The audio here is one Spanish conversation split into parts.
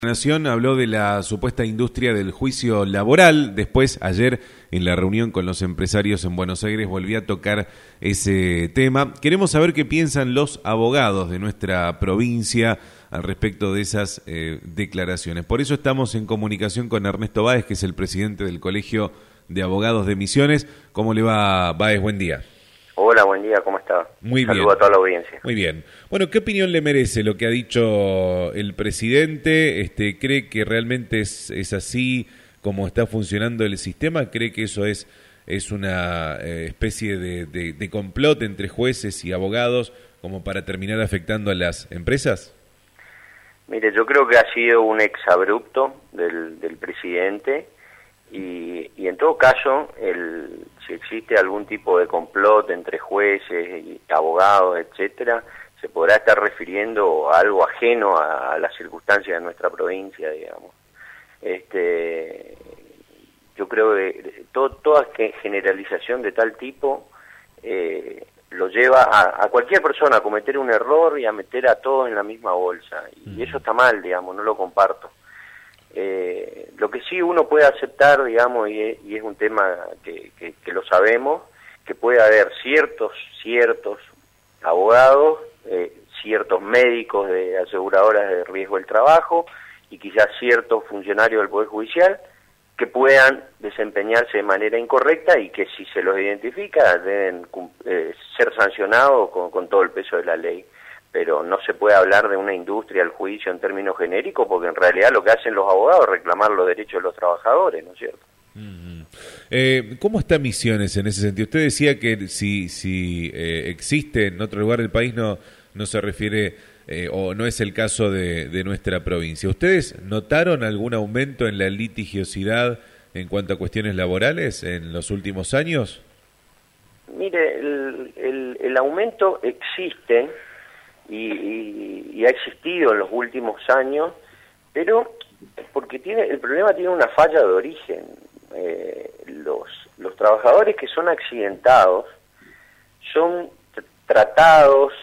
Nación habló de la supuesta industria del juicio laboral. Después, ayer, en la reunión con los empresarios en Buenos Aires, volví a tocar ese tema. Queremos saber qué piensan los abogados de nuestra provincia al respecto de esas declaraciones. Por eso estamos en comunicación con Ernesto Báez, que es el presidente del Colegio de Abogados de Misiones. ¿Cómo le va, Báez? Buen día. Hola, buen día, ¿cómo está? Muy bien. Saludo a toda la audiencia. Muy bien. Bueno, ¿qué opinión le merece lo que ha dicho el presidente? ¿Cree que realmente es así como está funcionando el sistema? ¿Cree que eso es una especie de complot entre jueces y abogados como para terminar afectando a las empresas? Mire, yo creo que ha sido un exabrupto del presidente y en todo caso, si existe algún tipo de complot entre jueces y abogados, etcétera, se podrá estar refiriendo a algo ajeno a las circunstancias de nuestra provincia, digamos. Yo creo que toda generalización de tal tipo lo lleva a cualquier persona a cometer un error y a meter a todos en la misma bolsa, y eso está mal, digamos, no lo comparto. Lo que sí uno puede aceptar, digamos, y es un tema que lo sabemos, que puede haber ciertos abogados, ciertos médicos de aseguradoras de riesgo del trabajo y quizás ciertos funcionarios del Poder Judicial que puedan desempeñarse de manera incorrecta y que si se los identifica deben ser sancionados con todo el peso de la ley. Pero no se puede hablar de una industria del juicio en términos genéricos, porque en realidad lo que hacen los abogados es reclamar los derechos de los trabajadores, ¿no es cierto? ¿Cómo está Misiones en ese sentido? Usted decía que si existe en otro lugar del país no se refiere o no es el caso de nuestra provincia. ¿Ustedes notaron algún aumento en la litigiosidad en cuanto a cuestiones laborales en los últimos años? Mire, el aumento existe y ha existido en los últimos años, pero porque el problema tiene una falla de origen. Los trabajadores que son accidentados son tratados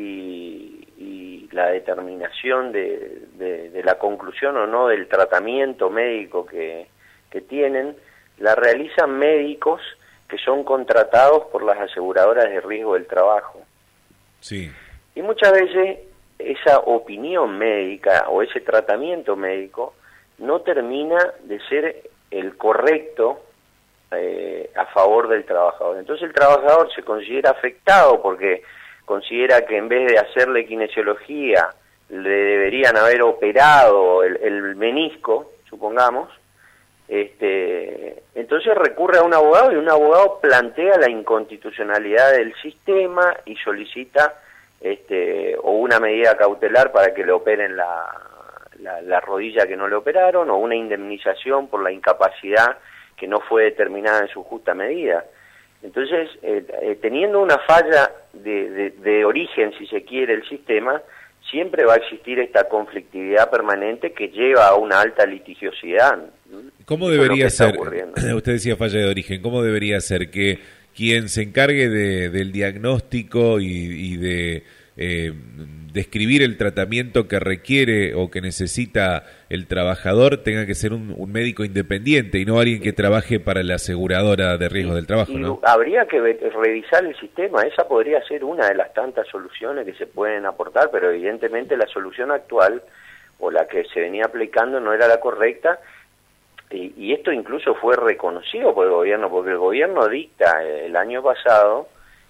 y la determinación de la conclusión o no del tratamiento médico que tienen la realizan médicos que son contratados por las aseguradoras de riesgo del trabajo. Sí. Y muchas veces esa opinión médica o ese tratamiento médico no termina de ser el correcto a favor del trabajador. Entonces el trabajador se considera afectado porque considera que en vez de hacerle kinesiología le deberían haber operado el menisco, supongamos. Entonces recurre a un abogado y un abogado plantea la inconstitucionalidad del sistema y solicita o una medida cautelar para que le operen la rodilla que no le operaron, o una indemnización por la incapacidad que no fue determinada en su justa medida. Entonces, teniendo una falla de origen, si se quiere, el sistema, siempre va a existir esta conflictividad permanente que lleva a una alta litigiosidad. ¿Cómo debería ser? Usted decía falla de origen. ¿Cómo debería ser que quien se encargue del diagnóstico y de describir el tratamiento que requiere o que necesita el trabajador tenga que ser un médico independiente y no alguien que trabaje para la aseguradora de riesgo del trabajo, ¿no? Habría que revisar el sistema. Esa podría ser una de las tantas soluciones que se pueden aportar, pero evidentemente la solución actual o la que se venía aplicando no era la correcta. Y esto incluso fue reconocido por el gobierno, porque el gobierno dicta el año pasado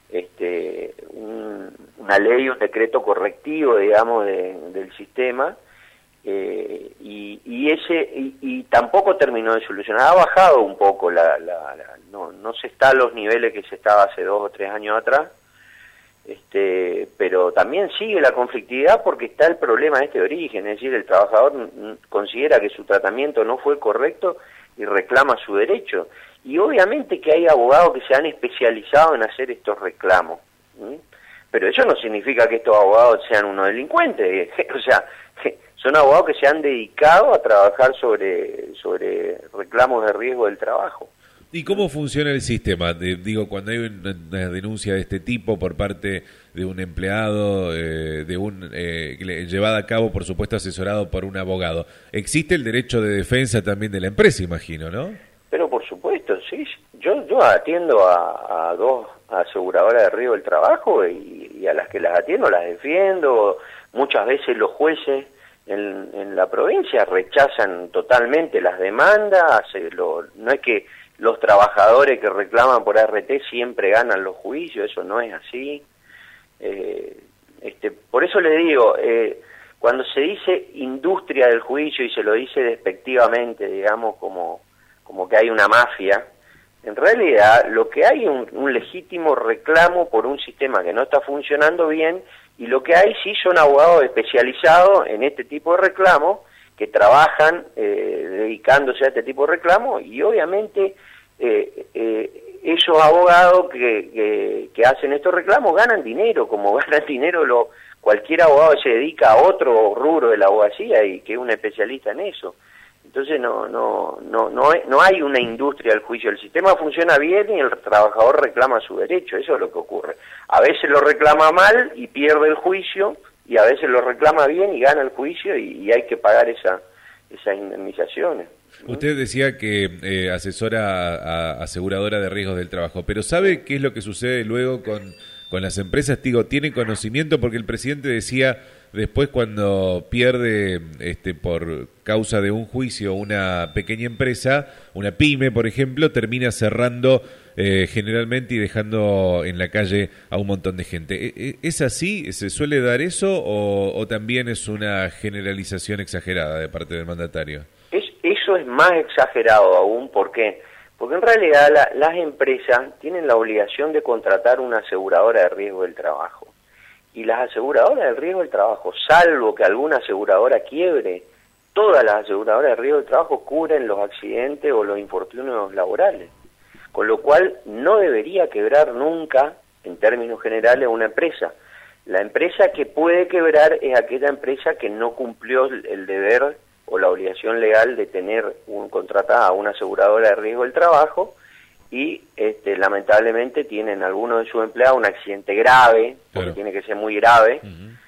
una ley, un decreto correctivo, digamos, del sistema, y tampoco terminó de solucionar. Ha bajado un poco, no se está a los niveles que se estaba hace 2 o 3 años atrás, pero también sigue la conflictividad porque está el problema de origen, es decir, el trabajador considera que su tratamiento no fue correcto y reclama su derecho. Y obviamente que hay abogados que se han especializado en hacer estos reclamos, pero eso no significa que estos abogados sean unos delincuentes, o sea, son abogados que se han dedicado a trabajar sobre reclamos de riesgo del trabajo. ¿Y cómo funciona el sistema? Digo, cuando hay una denuncia de este tipo por parte de un empleado, llevada a cabo, por supuesto, asesorado por un abogado, existe el derecho de defensa también de la empresa, imagino, ¿no? Pero por supuesto, sí. Yo atiendo a dos aseguradoras de riesgo del trabajo y a las que las atiendo las defiendo. Muchas veces los jueces en la provincia rechazan totalmente las demandas. No es que los trabajadores que reclaman por ART siempre ganan los juicios, eso no es así. Por eso le digo, cuando se dice industria del juicio y se lo dice despectivamente, digamos, como que hay una mafia, en realidad lo que hay es un legítimo reclamo por un sistema que no está funcionando bien, y lo que hay sí son abogados especializados en este tipo de reclamos que trabajan dedicándose a este tipo de reclamos, y obviamente esos abogados que hacen estos reclamos ganan dinero, como gana dinero cualquier abogado que se dedica a otro rubro de la abogacía y que es un especialista en eso. Entonces no hay una industria del juicio. El sistema funciona bien y el trabajador reclama su derecho. Eso es lo que ocurre. A veces lo reclama mal y pierde el juicio, y a veces lo reclama bien y gana el juicio, y hay que pagar esas indemnizaciones. Usted decía que asesora a aseguradora de riesgos del trabajo, pero ¿sabe qué es lo que sucede luego con las empresas? Digo, ¿tiene conocimiento? Porque el presidente decía después, cuando pierde por causa de un juicio una pequeña empresa, una pyme, por ejemplo, termina cerrando generalmente y dejando en la calle a un montón de gente. ¿Es así? ¿Se suele dar eso o también es una generalización exagerada de parte del mandatario? Eso es más exagerado aún. ¿Por qué? Porque en realidad las empresas tienen la obligación de contratar una aseguradora de riesgo del trabajo. Y las aseguradoras de riesgo del trabajo, salvo que alguna aseguradora quiebre, todas las aseguradoras de riesgo del trabajo cubren los accidentes o los infortunios laborales. Con lo cual no debería quebrar nunca, en términos generales, una empresa. La empresa que puede quebrar es aquella empresa que no cumplió el deber o la obligación legal de tener contratada a una aseguradora de riesgo del trabajo, y lamentablemente tienen algunos de sus empleados un accidente grave, porque tiene que ser muy grave,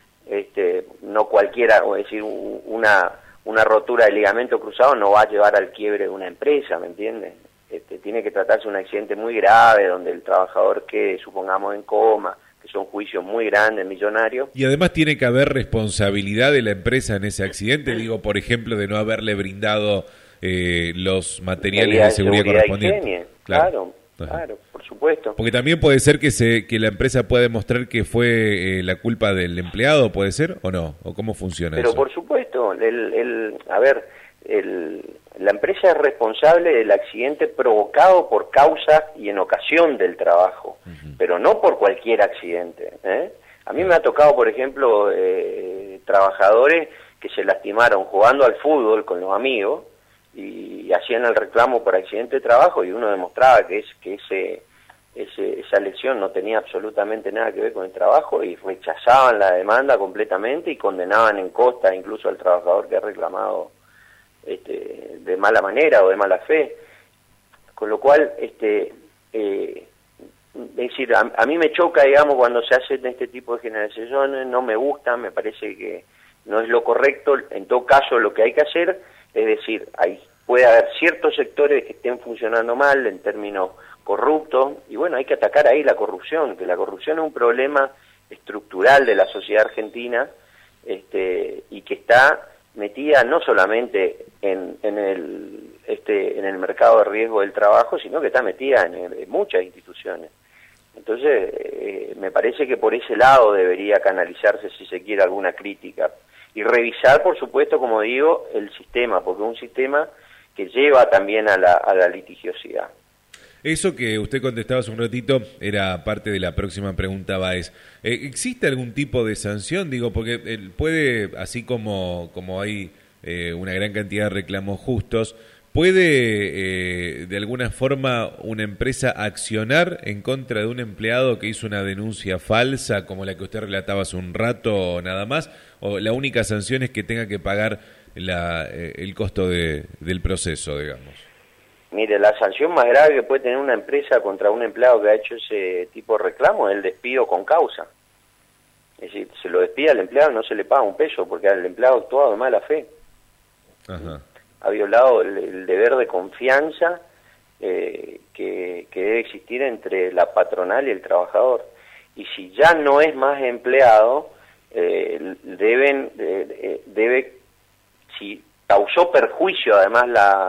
no cualquiera, o decir, una rotura de ligamento cruzado no va a llevar al quiebre de una empresa, ¿me entiendes? Tiene que tratarse de un accidente muy grave, donde el trabajador quede, supongamos, en coma, que son juicios muy grandes, millonarios. Y además tiene que haber responsabilidad de la empresa en ese accidente, digo, por ejemplo, de no haberle brindado los materiales de seguridad correspondientes. Claro, por supuesto. Porque también puede ser que la empresa pueda demostrar que fue la culpa del empleado, ¿puede ser o no? ¿O cómo funciona eso? Pero por supuesto, la empresa es responsable del accidente provocado por causa y en ocasión del trabajo, pero no por cualquier accidente. A mí me ha tocado, por ejemplo, trabajadores que se lastimaron jugando al fútbol con los amigos y hacían el reclamo por accidente de trabajo, y uno demostraba que esa lesión no tenía absolutamente nada que ver con el trabajo, y rechazaban la demanda completamente y condenaban en costa incluso al trabajador que ha reclamado de mala manera o de mala fe. Con lo cual, es decir, a mí me choca, digamos, cuando se hacen este tipo de generalizaciones, no me gustan, me parece que no es lo correcto. En todo caso, lo que hay que hacer es decir, puede haber ciertos sectores que estén funcionando mal en términos corruptos, y bueno, hay que atacar ahí la corrupción, que la corrupción es un problema estructural de la sociedad argentina, y que está metida no solamente en el mercado de riesgo del trabajo, sino que está metida en muchas instituciones. Entonces, me parece que por ese lado debería canalizarse, si se quiere, alguna crítica. Y revisar, por supuesto, como digo, el sistema, porque es un sistema que lleva también a la litigiosidad. Eso que usted contestaba hace un ratito era parte de la próxima pregunta, Báez. ¿Existe algún tipo de sanción? Digo, porque puede, así como hay una gran cantidad de reclamos justos, ¿puede de alguna forma una empresa accionar en contra de un empleado que hizo una denuncia falsa, como la que usted relataba hace un rato, nada más? ¿O la única sanción es que tenga que pagar el costo del proceso, digamos? Mire, la sanción más grave que puede tener una empresa contra un empleado que ha hecho ese tipo de reclamo es el despido con causa. Es decir, se lo despide al empleado y no se le paga un peso porque el empleado ha actuado de mala fe. Ajá. Ha violado el deber de confianza que debe existir entre la patronal y el trabajador. Y si ya no es más empleado, si causó perjuicio además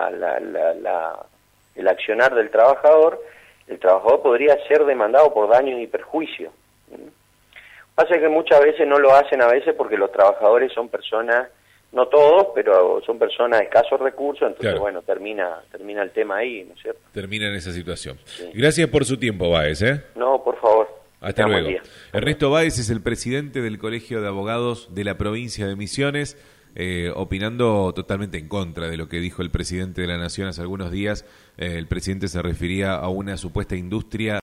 el accionar del trabajador, el trabajador podría ser demandado por daños y perjuicios. Pasa que muchas veces no lo hacen a veces porque los trabajadores son personas, no todos, pero son personas de escasos recursos, entonces claro. bueno, termina el tema ahí, ¿no es cierto? Termina en esa situación. Sí. Gracias por su tiempo, Báez, ¿eh? No, por favor. Hasta luego. Ernesto Báez es el presidente del Colegio de Abogados de la provincia de Misiones, opinando totalmente en contra de lo que dijo el presidente de la Nación hace algunos días. El presidente se refería a una supuesta industria